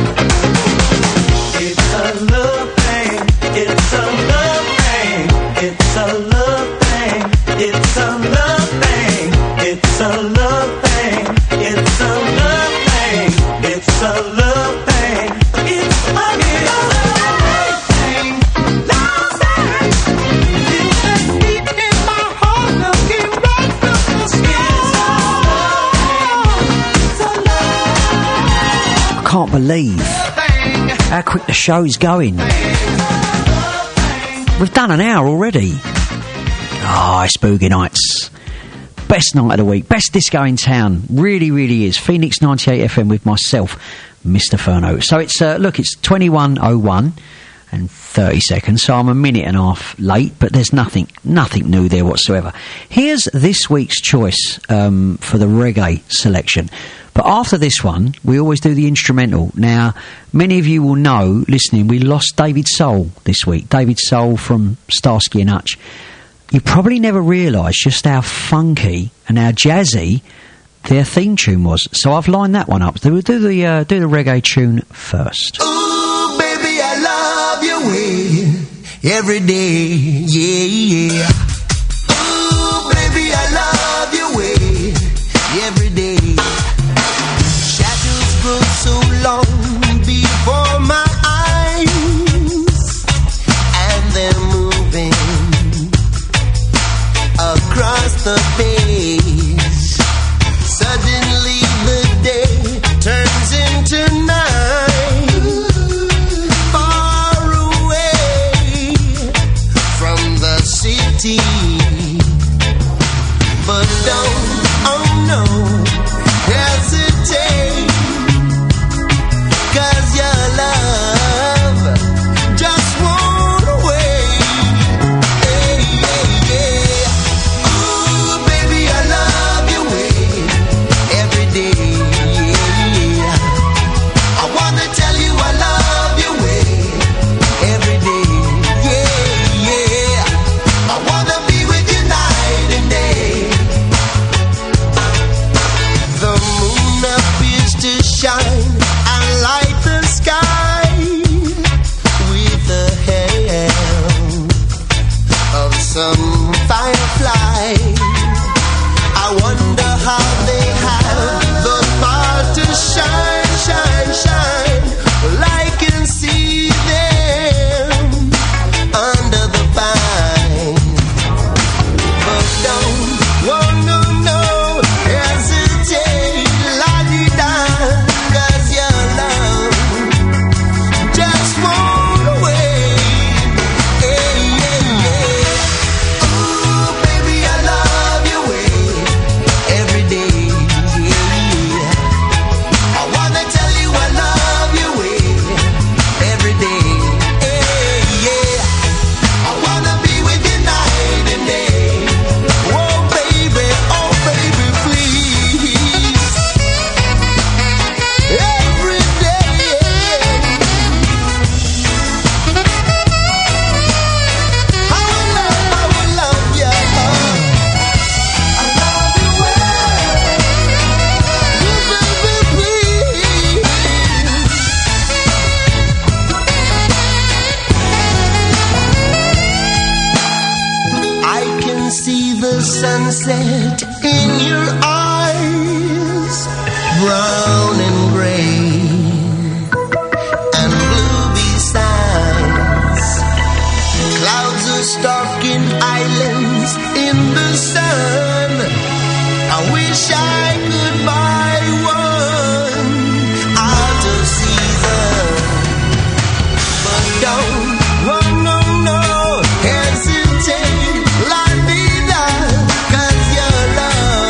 Can't believe how quick the show's going. We've done an hour already. It's Boogie Nights. Best night of the week, best disco in town. Really, really is. Phoenix 98 FM with myself, Mr. Furno. So it's it's 21:01 and 30 seconds. So I'm a minute and a half late, but there's nothing new there whatsoever. Here's this week's choice for the reggae selection. But after this one, we always do the instrumental. Now, many of you will know, listening, we lost David Soul this week. David Soul from Starsky and Hutch. You probably never realised just how funky and how jazzy their theme tune was. So I've lined that one up. So we'll do the reggae tune first. Ooh, baby, I love your way every day, yeah. Ooh, baby, I love your way every day. Shadows grow so long before my eyes, and they're moving across the page. Suddenly the day turns into night, far away from the city. But don't, oh no, hesitate, 'cause your love just won't away. Hey, yeah, yeah. Ooh, baby, I love your way every day, yeah. I wanna tell you I love your way every day, yeah, yeah. I wanna be with you night and day. The moon appears to shine and light the sky with the help of some firefly. I wonder how they have the power to shine, shine, shine. Well, I can see them under the pine. But don't, oh no, no, hesitate, la-di-da, 'cause your love just won't away. Hey, yeah, yeah. Ooh, baby, I love your way every day, yeah. I wanna tell you I love your way every day, hey, yeah. I wanna be with you night and day. Oh baby, please. Every day. I will love you. I love you well. Baby, please. I can see the sunset in your eyes, brown and gray and blue besides. Clouds are stalking islands in the sun. I wish I could buy one out of season. But don't, oh no, no, hesitate, la-di-da, 'cause your love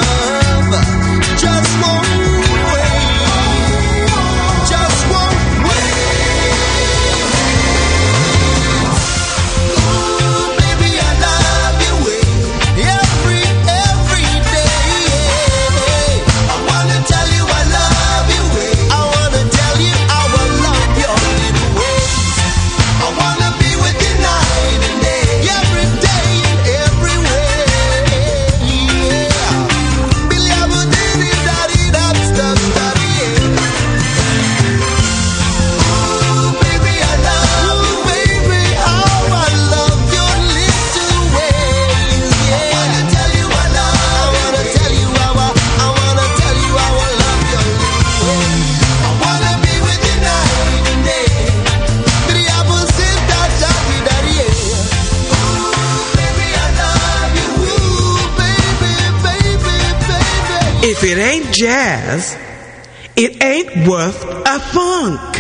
If it ain't jazz, it ain't worth a funk.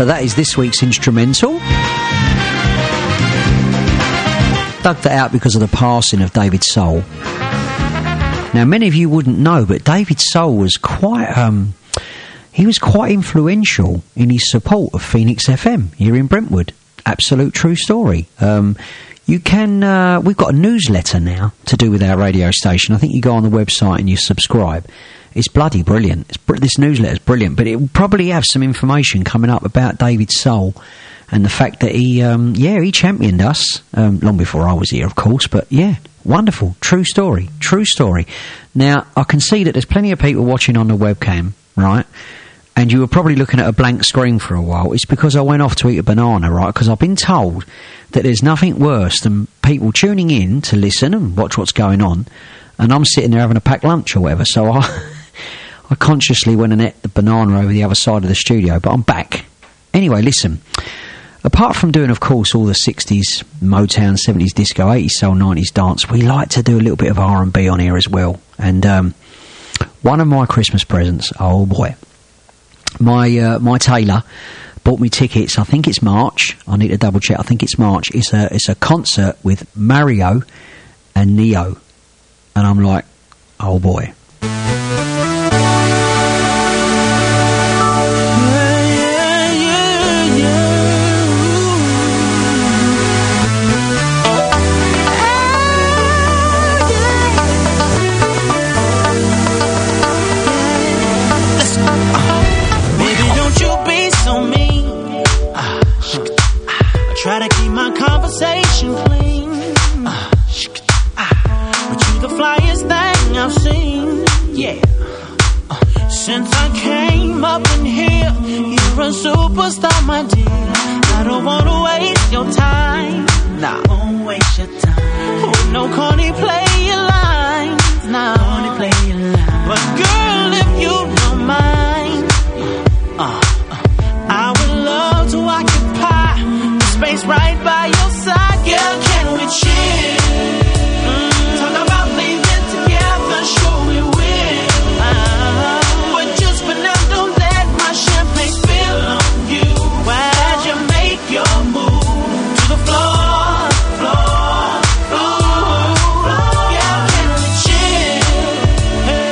So that is this week's instrumental. Dug that out because of the passing of David Soul. Now, many of you wouldn't know, but David Soul was quite influential in his support of Phoenix FM here in Brentwood. Absolute true story. We've got a newsletter now to do with our radio station. I think you go on the website and you subscribe. It's bloody brilliant. This newsletter's brilliant, but it will probably have some information coming up about David Soul and the fact that he championed us long before I was here, of course. But yeah, wonderful, true story. Now I can see that there's plenty of people watching on the webcam, right? And you were probably looking at a blank screen for a while. It's because I went off to eat a banana, right? Because I've been told that there's nothing worse than people tuning in to listen and watch what's going on, and I'm sitting there having a packed lunch or whatever. So I consciously went and ate the banana over the other side of the studio, but I'm back. Anyway, listen. Apart from doing, of course, all the 60s, Motown, 70s disco, 80s soul, 90s dance, we like to do a little bit of R&B on here as well. And one of my Christmas presents, oh boy, my tailor bought me tickets. I think it's March. I need to double check. I think it's March. It's a concert with Mario and Neo. And I'm like, oh boy. Try to keep my conversation clean. But you the flyest thing I've seen. Yeah. Since I came up in here, you're a superstar, my dear. I don't wanna waste your time. Nah, won't waste your time. With no corny play your lines. Nah, corny play your lines. But girl, if you don't mind, I would love to occupy space right by your side. Girl, can we chill? Talk about leaving together, sure we will. But just for now, don't let my champagne spill on you. As you make your move to the floor. Girl, can we chill? Hey.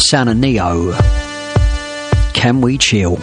sound of Neo. Can we chill?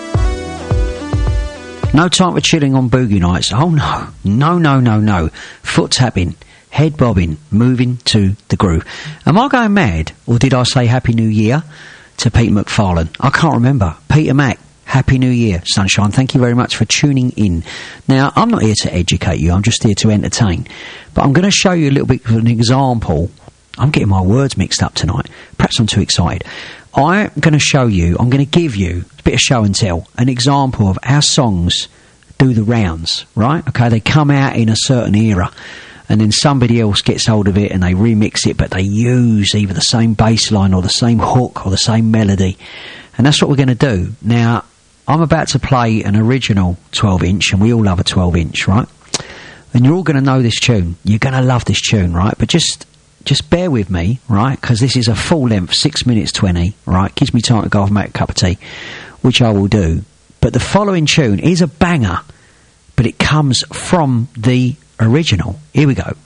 No time for chilling on boogie nights. Oh no. No. Foot tapping, head bobbing, moving to the groove. Am I going mad, or did I say Happy New Year to Pete McFarlane? I can't remember. Peter Mac, Happy New Year, Sunshine. Thank you very much for tuning in. Now, I'm not here to educate you. I'm just here to entertain. But I'm going to show you a little bit of an example. I'm getting my words mixed up tonight. Perhaps I'm too excited. I'm going to show you, I'm going to give you a bit of show and tell, an example of how songs do the rounds, right? Okay, they come out in a certain era, and then somebody else gets hold of it and they remix it, but they use either the same bass line or the same hook or the same melody. And that's what we're going to do. Now, I'm about to play an original 12-inch, and we all love a 12-inch, right? And you're all going to know this tune. You're going to love this tune, right? But just bear with me, right? Because this is a full length, 6 minutes 20, right? Gives me time to go off and make a cup of tea, which I will do. But the following tune is a banger, but it comes from the original. Here we go.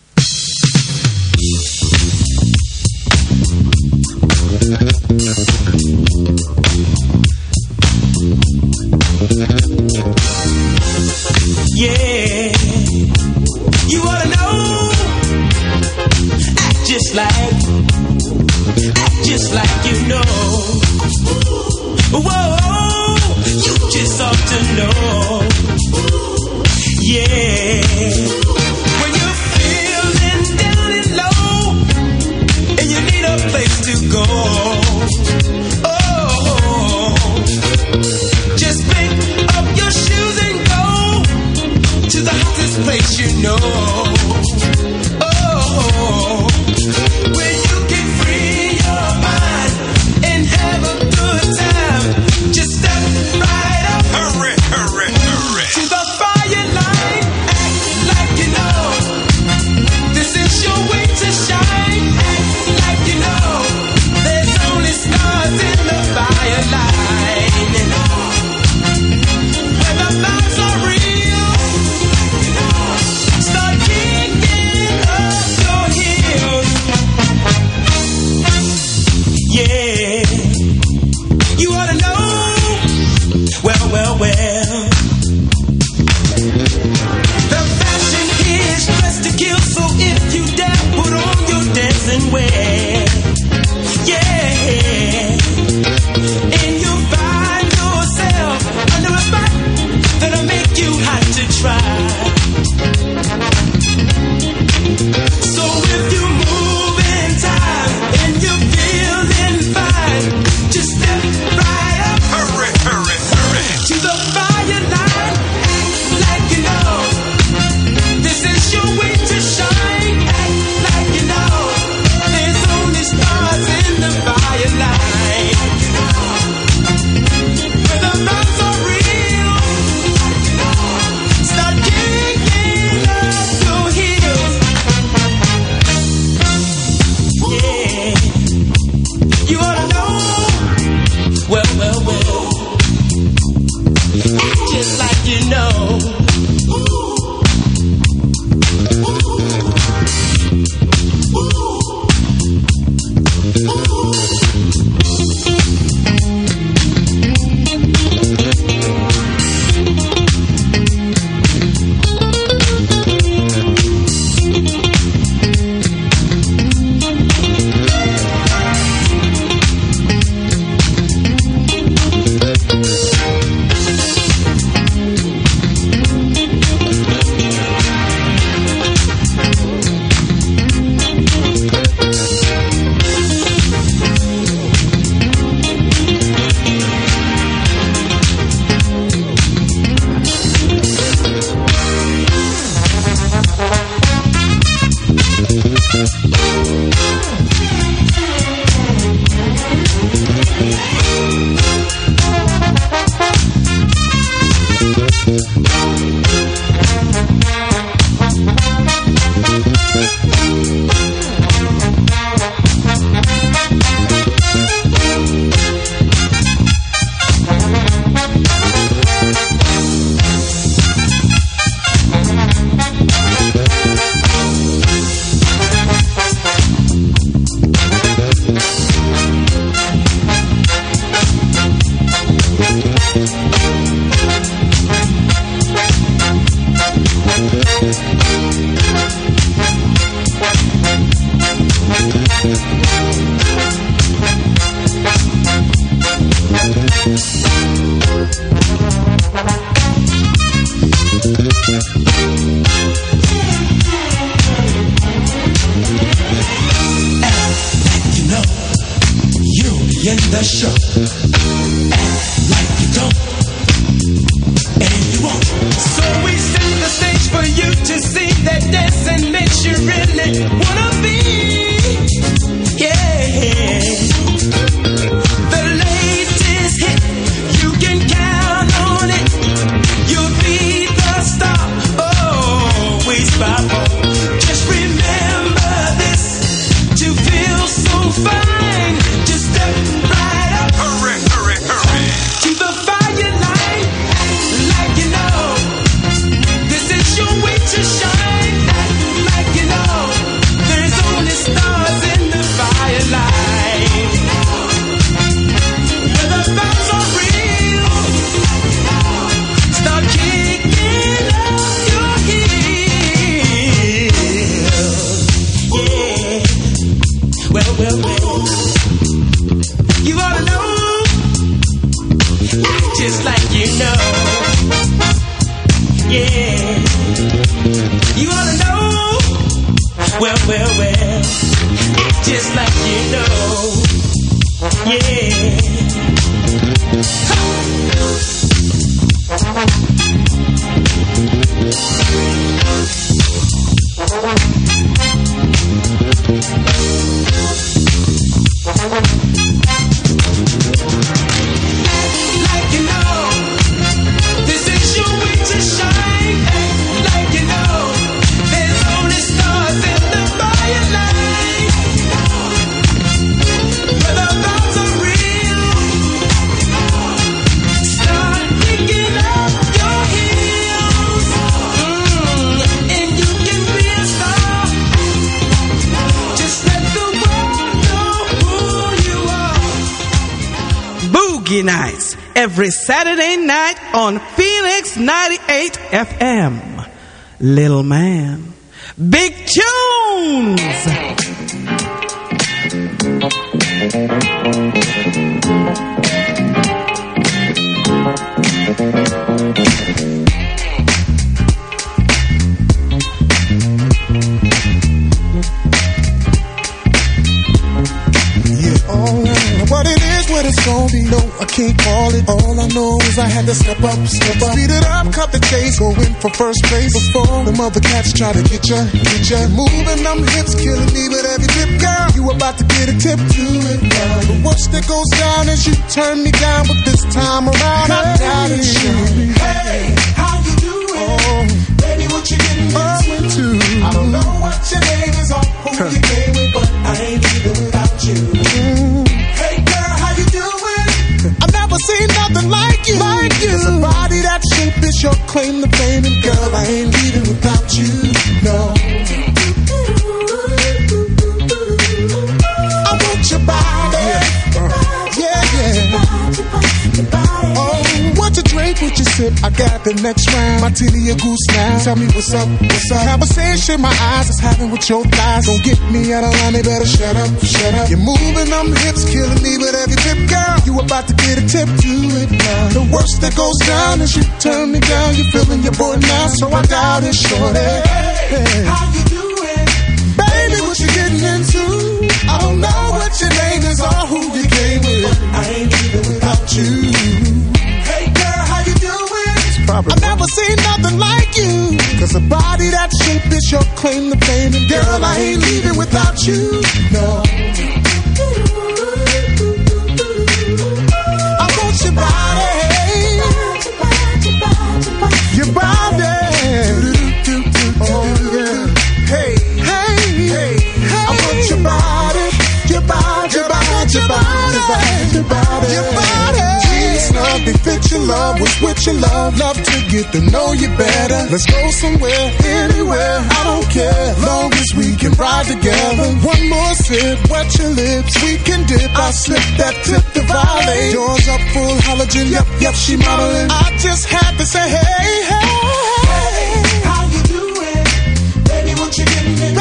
Yeah, you ought to know. Act just like you know. Whoa, you just ought to know. Yeah, when you're feeling down and low and you need a place to go. Oh, just pick up your shoes and go to the hottest place you know. Oh, where you can free your mind and have a good time. Just step right up, hurry to the fire line. Act like you know this is your way to shine. Act like you know there's only stars in the fire line. When the vibes are real, start kicking up your heels. Yeah, you ought to know. Well. The fashion here is dressed to kill, so if you dare, put on your dancing wear. Yeah, and you'll find yourself under a spot that'll make you hot to try. So if you move in time and you're feeling fine, just step right up, hurry to the fire line. Act like you know this is your way to shine. Act like you know there's only stars in the fire line. Where the vibes are real, start kicking up your heels. Yeah, you ought to know. Well. Act just like you know. the show. Act like you don't, and you won't. So we set the stage for you to see that dancing makes you really wanna be. Yeah. The latest hit, you can count on it. You'll be the star, always by phone. Just remember this, to feel so fine, just step right up. Hurry, hurry, hurry. To the fire line, like you know. This is your way to shine, like you know. There's only stars in the firelight. Where the vibes are real, start kicking up your heels. Yeah. Well, well, well. You ought to know, act just like you know. Yeah. You ought to know, well, well, well. Act just like you know. Yeah. Like you know, this is your way to shine. Like you know, there's only stars in the firelight. Where the vibes are real, start picking up your heels. And you can be a star. Just let the world know who you are. Boogie Nights, every Saturday night on Phoenix 98 FM. Little Man, Big Tunes. What it is, what it's gonna be, no, I can't call it. All I know is I had to step up, speed it up, cut the chase, go in for first place before the mother cats try to get ya. Moving them hips, killing me with every tip, girl. You about to get a tip to it, girl. But what's that goes down as you turn me down, but this time around I doubt it. Hey, how you doing? Oh, baby, what you getting into? I don't know what your name is or who you came with, but I ain't leaving without you. Hey girl, how you doing? I've never seen nothing like you. There's a body that shape is your claim to fame, and girl, I ain't leaving without you. No. I want your body. Yeah. Oh, what you drink, what you sip? I got the next round. Martini or goose now. Tell me what's up. Conversation my eyes is having with your thighs. Don't get me out of line, they better shut up. You're moving them hips, killing me with every tip, girl. You about to get a tip to it now. The worst that goes down is you turn me down. You're feeling your boy now, so I doubt it, shorty. Hey, how you doing? Baby, what you getting into? I don't know what your name is or who you came with, but I ain't leaving without you. Hey girl, how you doing? I've never seen nothing like you. Cause a body that shape is your claim to fame, and girl, I ain't leaving without you. No. I want your body. Your body. Oh yeah. Hey. I want your body. Your body. Jeans, love, they fit your love. What's with your love? Love to get to know you better. Let's go somewhere, anywhere. I don't care, long as we can ride together. One more sip, wet your lips, we can dip. I slip that tip to violate. Doors up full halogen, yep, she modeling. I just had to say, hey. How you doing? Baby, what you getting into?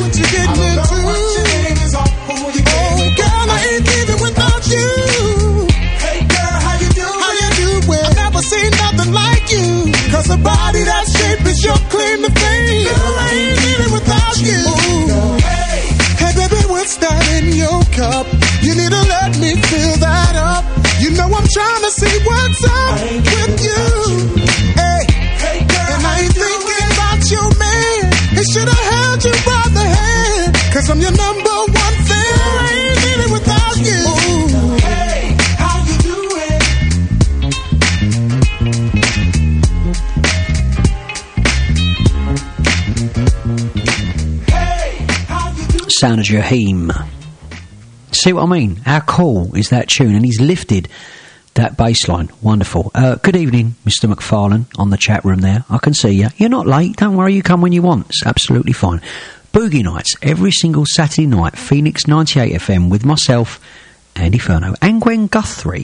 Girl, I ain't leaving without you. Hey girl, how you doing? I've never seen nothing like you. Cause a body that shape is your claim to fame. Girl, I ain't leaving without you. Hey baby, what's that in your cup? You need to let me feel that. trying to see what's up with you. Hey, and I ain't thinking about your man. He should have held you by the hand. Cause I'm your number one fan. I ain't in it without you. Hey, how you doing? Hey, how you doing? Sound of Jaheim. See what I mean? How cool is that tune? And he's lifted that bass line. Wonderful. Good evening, Mr. McFarlane, on the chat room there. I can see you. You're not late. Don't worry, you come when you want. It's absolutely fine. Boogie Nights, every single Saturday night, Phoenix 98 FM, with myself, Andy Furno, and Gwen Guthrie.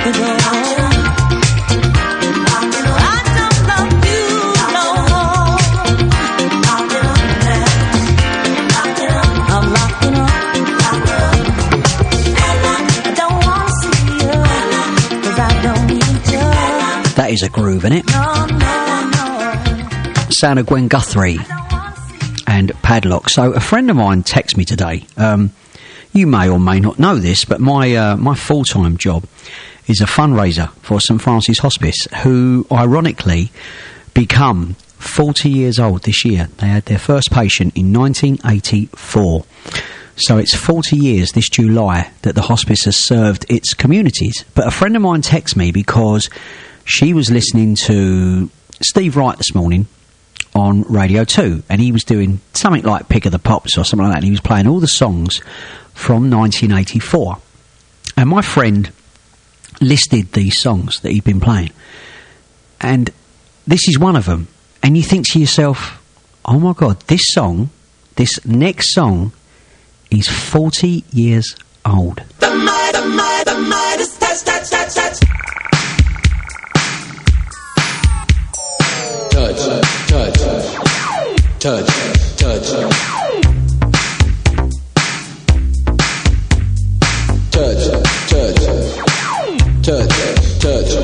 the door. I don't love you no more. I'm locking up. I don't want to see you, 'cause I don't need you. That is a groove, isn't it? No, no, no. Sound of Gwen Guthrie and Padlock. So a friend of mine texted me today. You may or may not know this, but my full-time job is a fundraiser for St Francis Hospice, who ironically become 40 years old this year. They had their first patient in 1984. So it's 40 years this July that the hospice has served its communities. But a friend of mine texted me because she was listening to Steve Wright this morning on Radio 2, and he was doing something like Pick of the Pops or something like that, and he was playing all the songs from 1984. And my friend listed these songs that he'd been playing, and this is one of them. And you think to yourself, oh my God, this next song is 40 years old. The Midas touch, touch, touch, touch. Touch, touch, touch, touch. Touch, touch, touch, touch.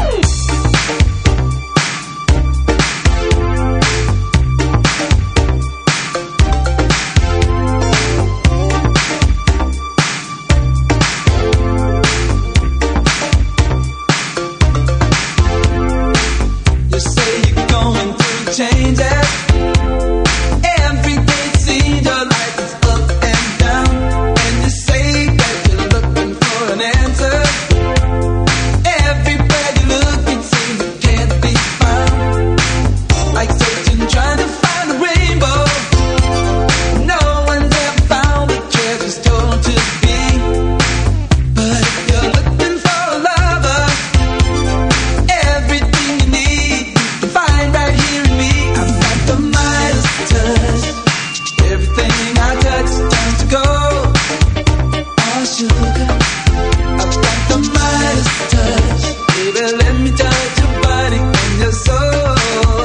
Changes. Every day it seems your life is up and down, and you say that you're looking for an answer. Everywhere you look, it seems it can't be found. Like searching, trying to find a rainbow. No one's ever found the treasure's told to be. But if you're looking for a lover, everything you need you can find right here. The Midas touch, everything I touch turns to gold. Oh sugar, I've got the Midas touch, baby. Let me touch your body and your soul.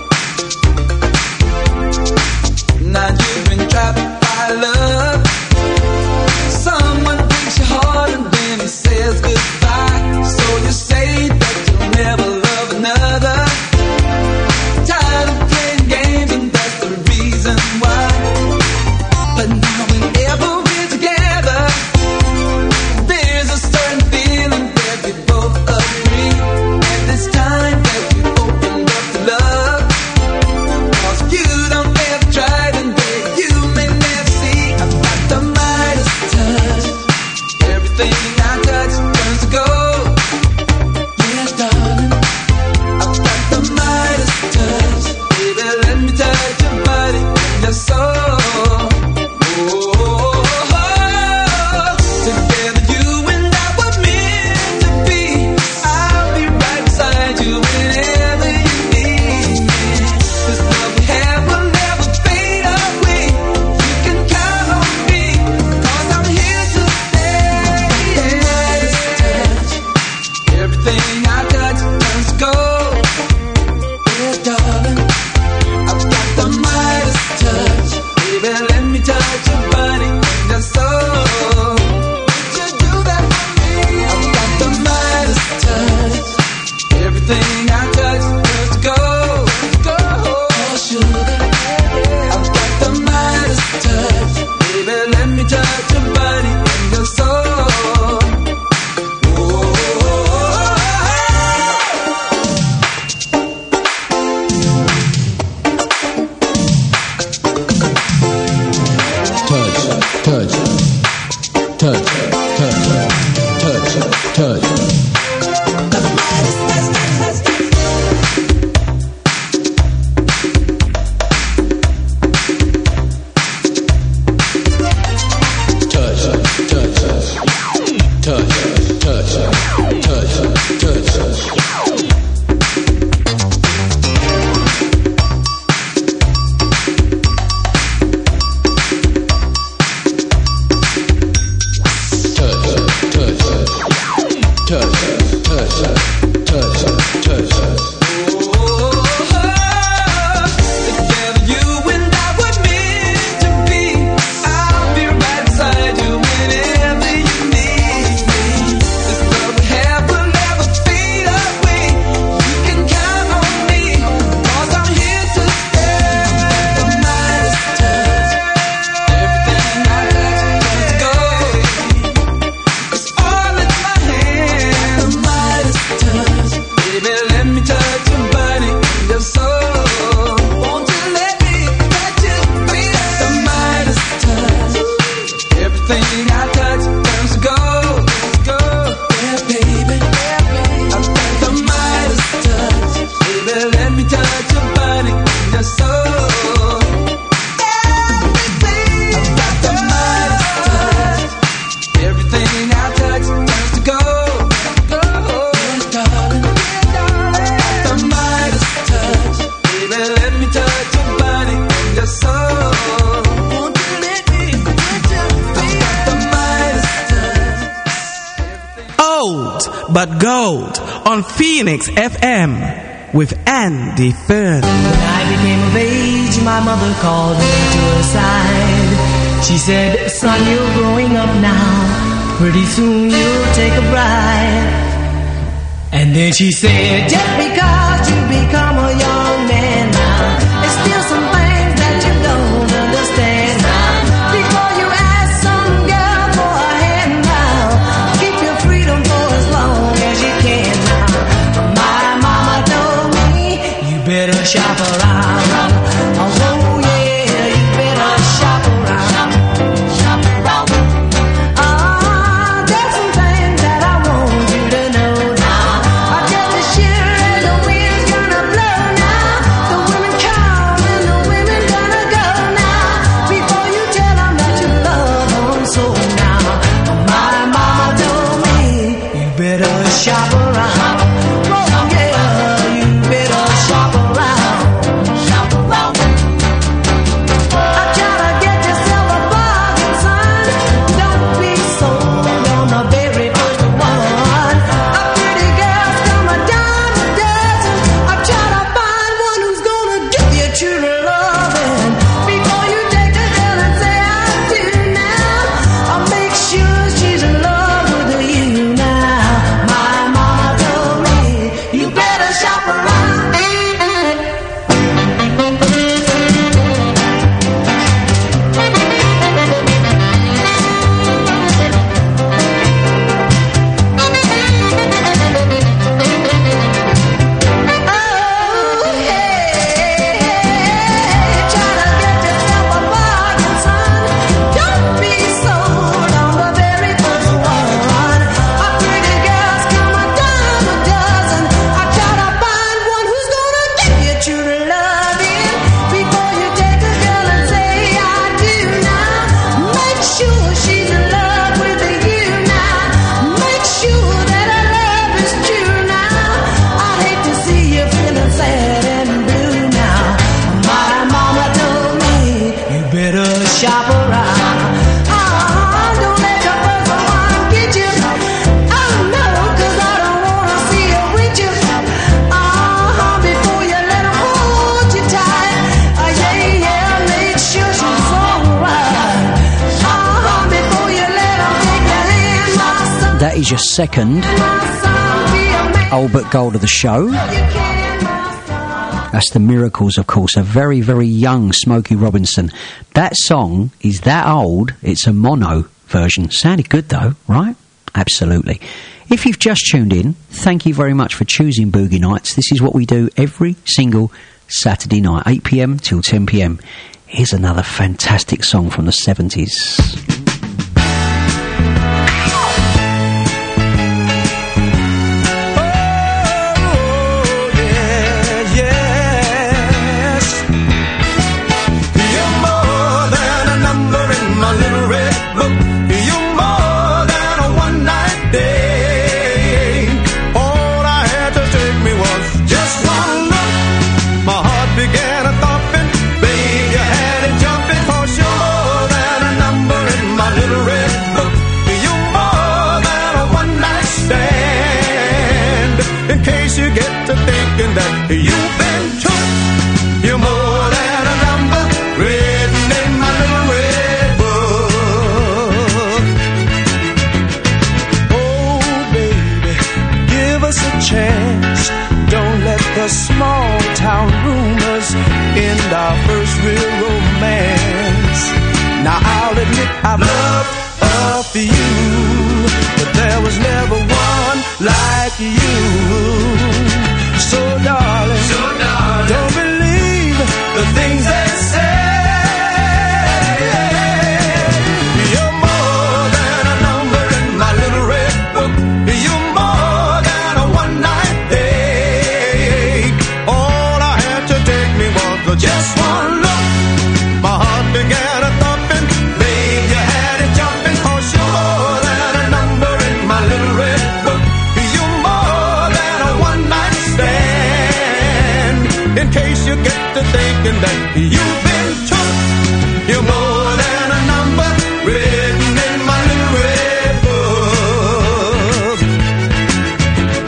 Now you've been trapped by love. Someone breaks your heart and then he says goodbye. So you say that you'll never love another. Tired of playing games and that's the reason why. But now whenever we're together, there's a certain feeling that we both agree. And this time that we opened up to love, 'cause you don't ever try and that you may never see. I've got the Midas touch, everything I touch turns to gold. Yes, darling, I've got the Midas touch. Baby, let me touch your body and your soul. Oh, together you and I were meant to be. I'll be right beside you whenever you need me. This love we have will never fade away. You can count on me, 'cause I'm here to stay. Midas touch, everything I touch turns to gold. Yeah, darling, I've got the Midas touch, baby. Let me touch your body and your soul. Would you do that for me? I've got the Midas touch, everything I touch turns to gold. Oh sugar, I've got the Midas touch, baby. Let me touch your body and your soul. Touch, touch, touch, touch, touch, touch. touch. Gold on Phoenix FM with Andy Fern. When I became of age, my mother called me to her side. She said, son, you're growing up now. Pretty soon you'll take a bride. And then she said, just because you become a young man now, there's still some things that you don't understand now. Before you ask some girl for a hand now, keep your freedom for as long as you can now. My mama told me, you better shop around. Oh yeah, you better shop around. Shop around. There's some things that I want you to know now. I just as sure as the wind's gonna blow now. The women come and the women gonna go now. Before you tell them that you love them so now. My mama told me, you better shop around. Oh yeah, you better shop around. Shop around. I try to get yourself a bargain, son. Don't be sold on the very first one. A pretty girl's come a dime a dozen. I try to find one who's gonna give you true loving. Before you take a girl and say I do now, I'll make sure she's in love with you now. My mama told me, you better shop around. Shop around. Don't let the first one get you. Oh no, 'cause I don't wanna see you with you. Before you let 'em hold you tight. Yeah, make sure she's alright. Before you let 'em take your hand, my son. That is your second My son, be a man. Albert Gold of the show. You can, my son. That's the Miracles, of course, a very, very young Smokey Robinson. That song is that old, it's a mono version. Sounded good though, right? Absolutely. If you've just tuned in, thank you very much for choosing Boogie Nights. This is what we do every single Saturday night, 8 p.m. till 10 p.m. Here's another fantastic song from the 70s. You're more than a number in my little red book. You're more than a one-night day. All I had to take me was just one look. My heart began a thumping. Babe, you had it jumping. 'Cause you're more than a number in my little red book. You're more than a one-night stand. In case you get to thinking that you've been took, you're more than a number written in my little red book. Oh, baby, give us a chance. Don't let the small town rumors end our first real romance. Now I'll admit I've loved a few, but there was never one like you. So darling, don't believe the things they say. You're more than a number in my little red book. You're more than a one-night day. All I had to take me was just one look. My heart began a thumping. Babe, you had it jumping. 'Cause you're more than a number in my little red book. You're more than a one-night stand. In case you get to thinking that you've been took, you're more than a number written in my little red book.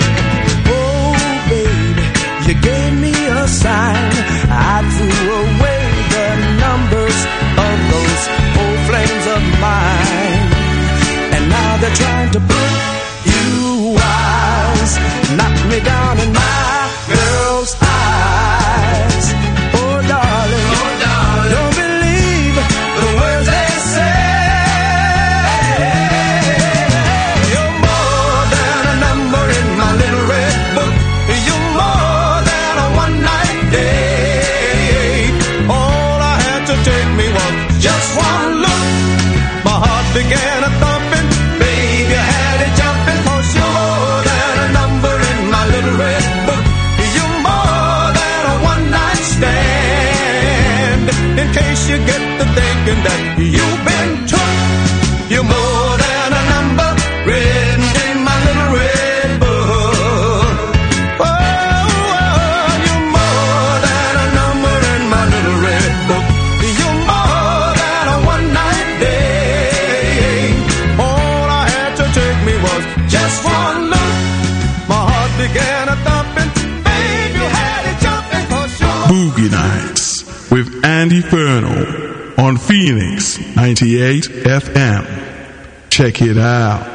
get a thumping. Babe, you had it jumping for sure. Boogie Nights with Andy Furno on Phoenix 98 FM. Check it out.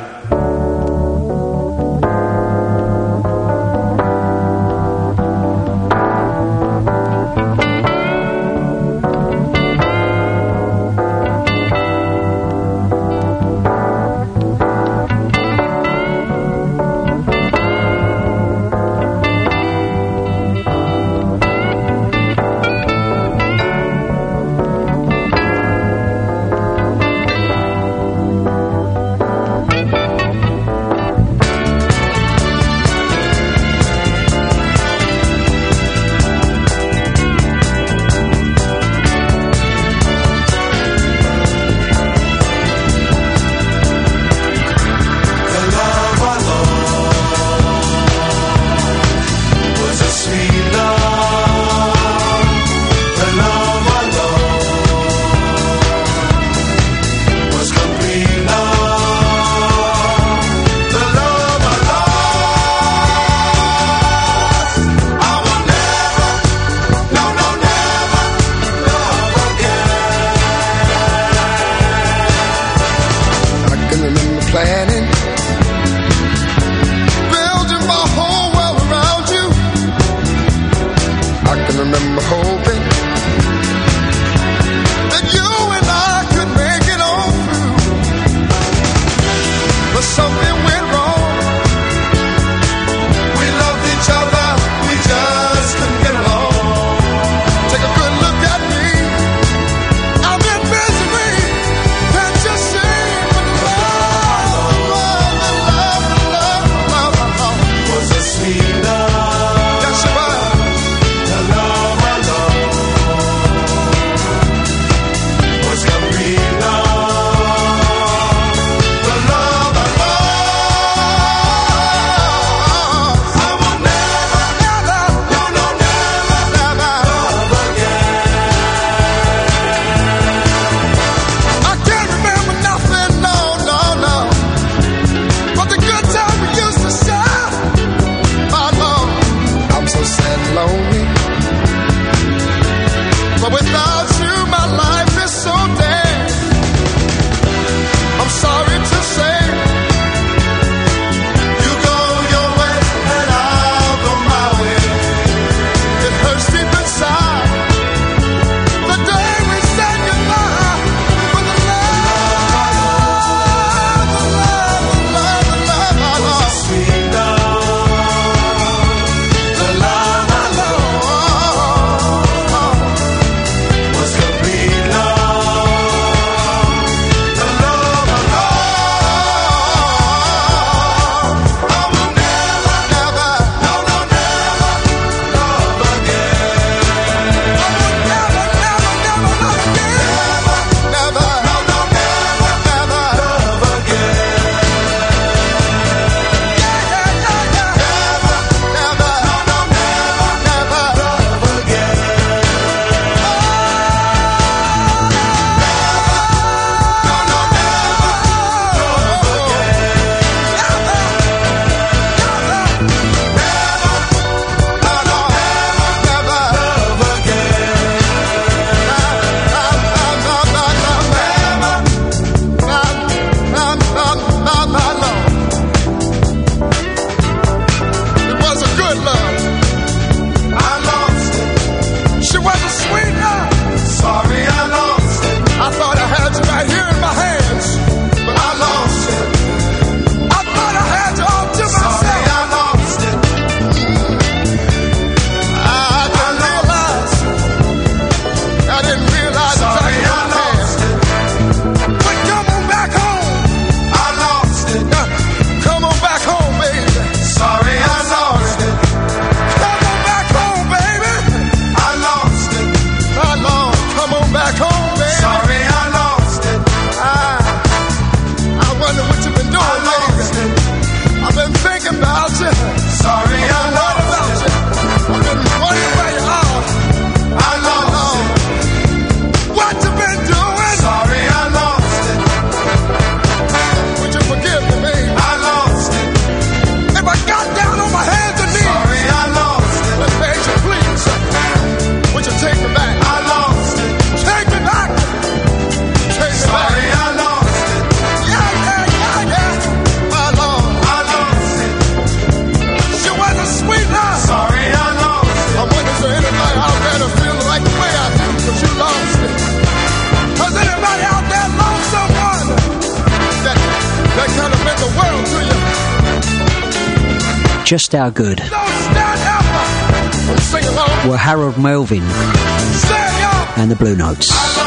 Just How Good Don't stand up. Sing along. were Harold Melvin Stand up. and the Blue Notes.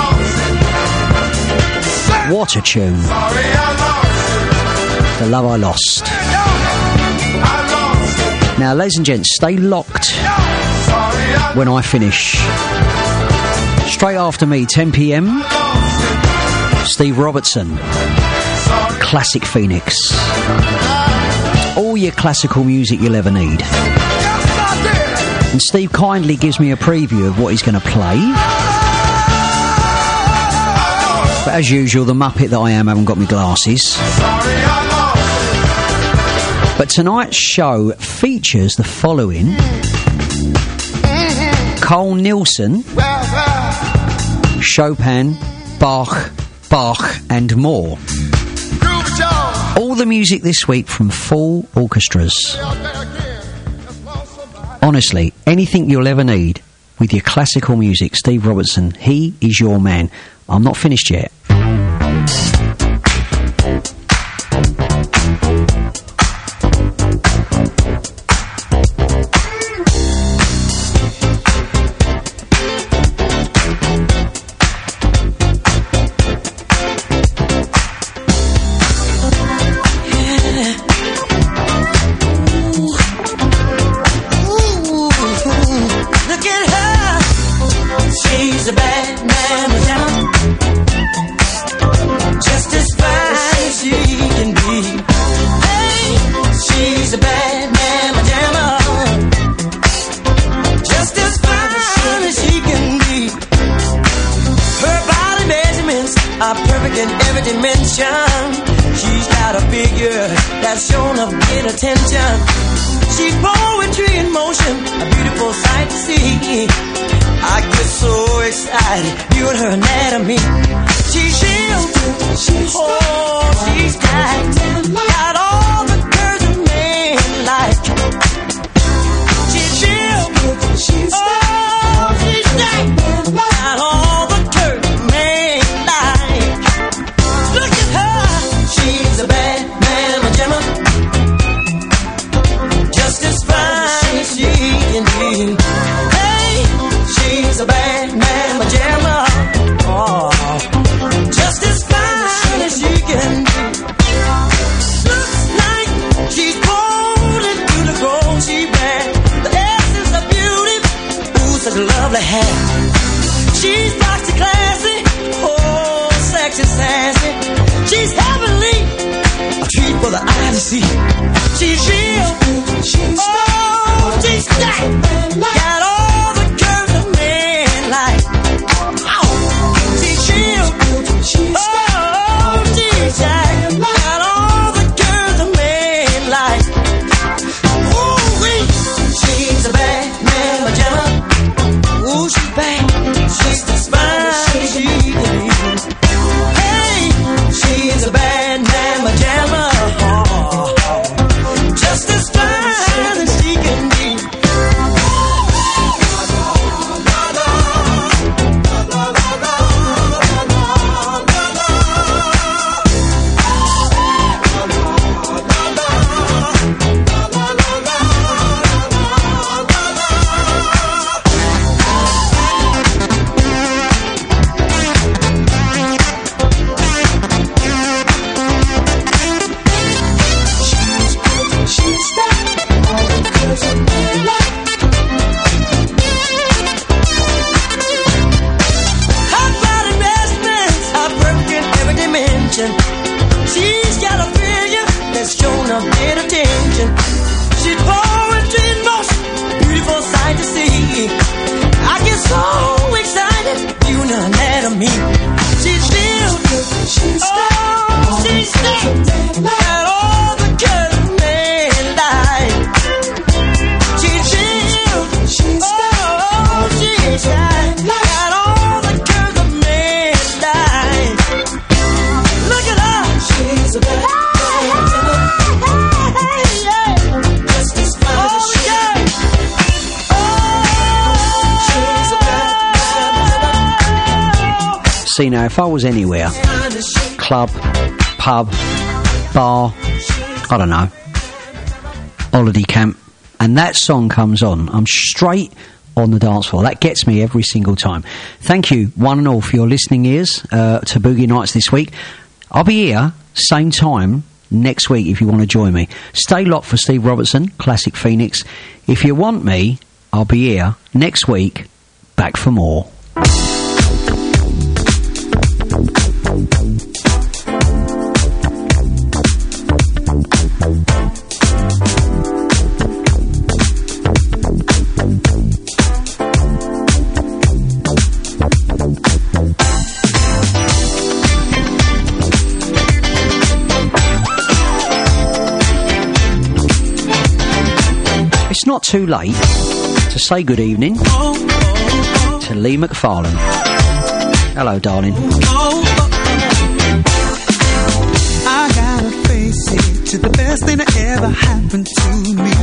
Stand What a tune. Sorry, I lost. The Love I Lost. Stand up. I lost. Now, ladies and gents, stay locked Sorry, I when I finish. Straight after me, 10 p.m, Steve Robertson, Classic Phoenix. All your classical music you'll ever need. Yes, I did. And Steve kindly gives me a preview of what he's going to play. But as usual, the Muppet that I am haven't got my glasses. Sorry, I lost. But tonight's show features the following: Cole Nielsen, Chopin, Bach, and more. Groove it, y'all. All the music this week from full orchestras. Out there again. Let's love somebody. Honestly, anything you'll ever need with your classical music, Steve Robertson, he is your man. I'm not finished yet. Look at her. She's a bad man, just as fine as she can be. Hey, she's a bad man, just as fine as she can be. Her body measurements are perfect in every dimension. She's got a figure that's shown of great attention. She's poetry in motion, a beautiful sight to see. I get so excited viewing her anatomy. She's chill, oh, she's tight, got all the curves a man like. She's chill, oh, she's tight, got all the curves a man like. Look at her, she's a bad man, just as fine as she can be. Hey, she's a bad man, oh, just as fine as she can be. Looks like she's born into the grown she bad. The essence of beauty, ooh, such a lovely hair. She's boxy classy, oh, sexy sassy. She's heavenly, a treat for the eye to see. She's real, oh, she's stacked, got all the curves a man like. Oh, she's real, oh, she's stacked, got all the curves a man like. Ooh, she's a bad man, ooh, she's bad, she's as fine as she can be. Hey, she's a bad man, just as fine as she can be. Her body measurements are perfect in every dimension. She's got a figure that's shown a bit of attention. She's poetry in motion, beautiful sight to see. I get so excited viewing her anatomy. She's real, oh, she's stacked, got all the curves a man like. She's real, oh, she's tight, got all the curves a man like. Look at her, she's a bad man, just as fine as she can. She's a bad man. See, now, if I was anywhere, club, pub, bar, I don't know, holiday camp and that song comes on, I'm straight on the dance floor. That gets me every single time. Thank you, one and all, for your listening ears to Boogie Nights this week. I'll be here, same time, next week if you want to join me. Stay locked for Steve Robertson, Classic Phoenix. If you want me, I'll be here next week, back for more. It's not too late to say good evening to Lee McFarlane. Hello, darling. I gotta face it, to the best thing that ever happened to me.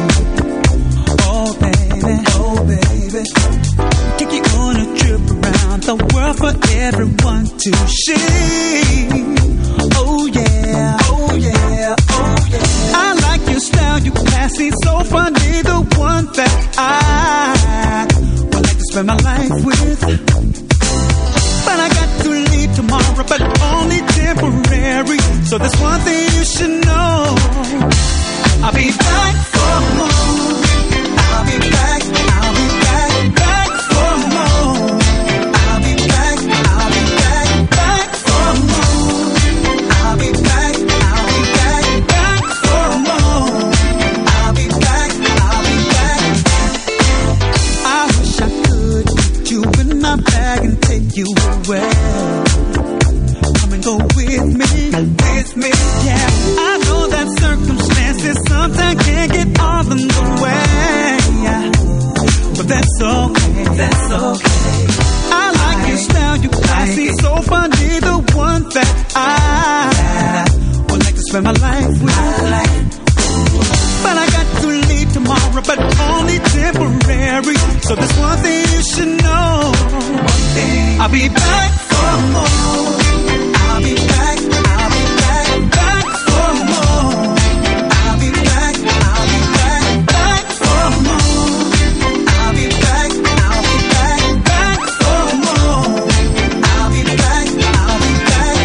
Oh baby, take you on a trip around the world for everyone to see. Oh yeah, oh yeah, oh yeah. I like your style, you classy, so funny, the one that I would like to spend my life with. But I got to leave tomorrow, but only temporary. So there's one thing you should know. I'll be back for more. I'll be back, I'll be back, back for more. I'll be back, I'll be back, back for more. I'll be back, I'll be back, back for more. I'll be back, I'll be back. I wish I could put you in my bag and take you away. Come and go with me, yeah. I know that circumstances sometimes can't get all in the way, but that's okay, that's okay. I like your style, you classy, so funny, the one that I would like to spend my life with. But I got to leave tomorrow, but only temporary. So there's one thing you should know. I'll be back for more. I'll be back, I'll be back, back for more. I'll be back, I'll be back, back for more. I'll be back, I'll be back, back for more. I'll be back, I'll be back.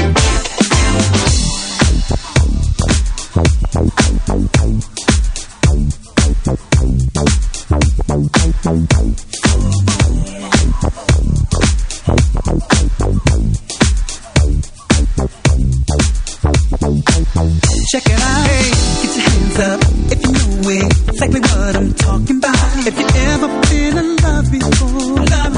Check it out, hey, get your hands up if you know exactly what I'm talking about. If you ever been in love before,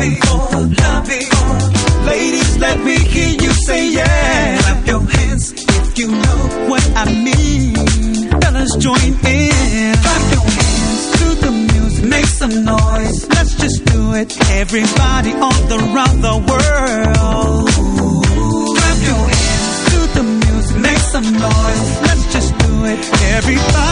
ladies, let me hear you say yeah. Clap your hands if you know what I mean. Fellas, join in. Clap your hands to the music, make some noise. Let's just do it, everybody all around the world. Clap your hands to the music, make some noise. Let's just do it, everybody.